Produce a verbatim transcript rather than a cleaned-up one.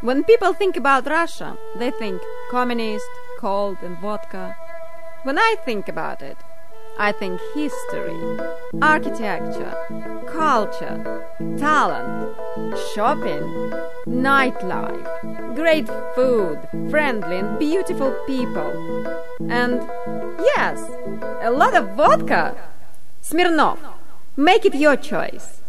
When people think about Russia, they think communist, cold and vodka. When I think about it, I think history, architecture, culture, talent, shopping, nightlife, great food, friendly and beautiful people. And yes, a lot of vodka. Smirnov, make it your choice.